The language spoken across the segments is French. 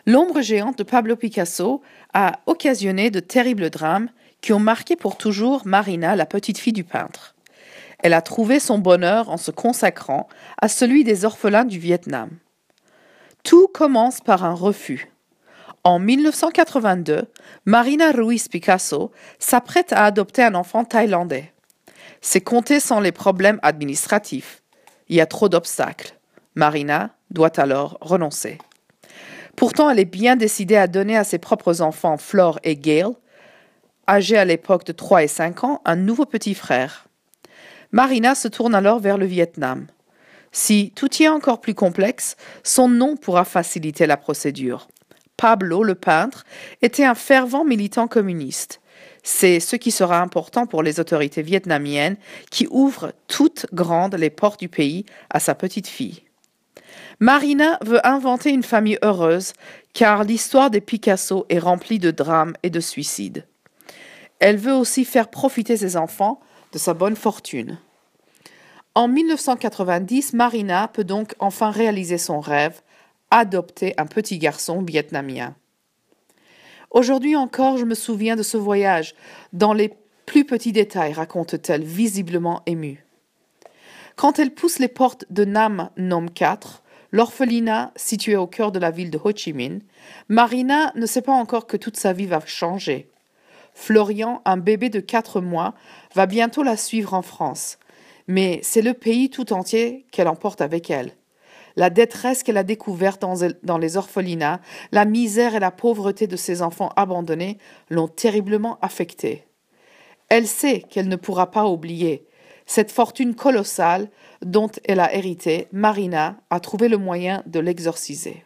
L'ombre géante de Pablo Picasso a occasionné de terribles drames qui ont marqué pour toujours Marina, la petite fille du peintre. Elle a trouvé son bonheur en se consacrant à celui des orphelins du Vietnam. Tout commence par un refus. En 1982, Marina Ruiz Picasso s'apprête à adopter un enfant thaïlandais. C'est compter sans les problèmes administratifs. Il y a trop d'obstacles. Marina doit alors renoncer. Pourtant, elle est bien décidée à donner à ses propres enfants, Flore et Gail, âgés à l'époque de 3 et 5 ans, un nouveau petit frère. Marina se tourne alors vers le Vietnam. Si tout y est encore plus complexe, son nom pourra faciliter la procédure. Pablo, le peintre, était un fervent militant communiste. C'est ce qui sera important pour les autorités vietnamiennes qui ouvrent toutes grandes les portes du pays à sa petite fille. Marina veut inventer une famille heureuse car l'histoire des Picasso est remplie de drames et de suicides. Elle veut aussi faire profiter ses enfants de sa bonne fortune. En 1990, Marina peut donc enfin réaliser son rêve, adopter un petit garçon vietnamien. Aujourd'hui encore, je me souviens de ce voyage. Dans les plus petits détails, raconte-t-elle, visiblement émue. Quand elle pousse les portes de Nam Nom 4, l'orphelinat situé au cœur de la ville de Ho Chi Minh, Marina ne sait pas encore que toute sa vie va changer. Florian, un bébé de 4 mois, va bientôt la suivre en France. Mais c'est le pays tout entier qu'elle emporte avec elle. La détresse qu'elle a découverte dans les orphelinats, la misère et la pauvreté de ses enfants abandonnés l'ont terriblement affectée. Elle sait qu'elle ne pourra pas oublier. Cette fortune colossale dont elle a hérité, Marina a trouvé le moyen de l'exorciser.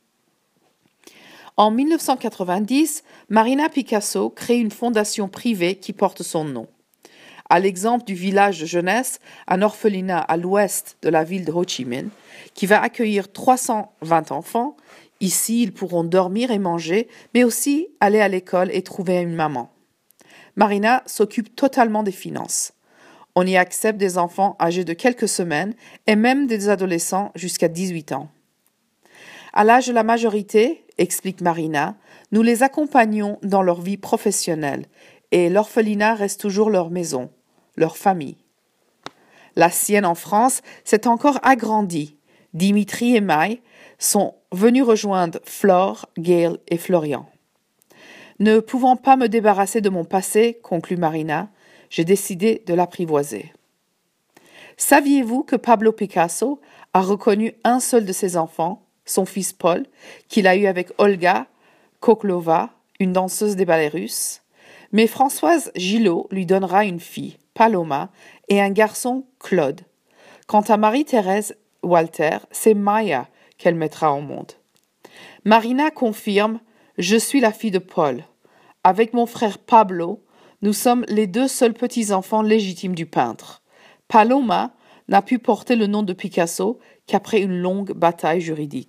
En 1990, Marina Picasso crée une fondation privée qui porte son nom. À l'exemple du village de jeunesse, un orphelinat à l'ouest de la ville de Ho Chi Minh, qui va accueillir 320 enfants. Ici, ils pourront dormir et manger, mais aussi aller à l'école et trouver une maman. Marina s'occupe totalement des finances. On y accepte des enfants âgés de quelques semaines et même des adolescents jusqu'à 18 ans. À l'âge de la majorité, explique Marina, nous les accompagnons dans leur vie professionnelle et l'orphelinat reste toujours leur maison, leur famille. La sienne en France s'est encore agrandie. Dimitri et Mai sont venus rejoindre Flore, Gail et Florian. Ne pouvant pas me débarrasser de mon passé, conclut Marina, j'ai décidé de l'apprivoiser. Saviez-vous que Pablo Picasso a reconnu un seul de ses enfants, son fils Paul, qu'il a eu avec Olga Koklova, une danseuse des ballets russes? Mais Françoise Gillot lui donnera une fille, Paloma, et un garçon, Claude. Quant à Marie-Thérèse Walter, c'est Maya qu'elle mettra au monde. Marina confirme « Je suis la fille de Paul. Avec mon frère Pablo, nous sommes les 2 seuls petits-enfants légitimes du peintre. Paloma n'a pu porter le nom de Picasso qu'après une longue bataille juridique. »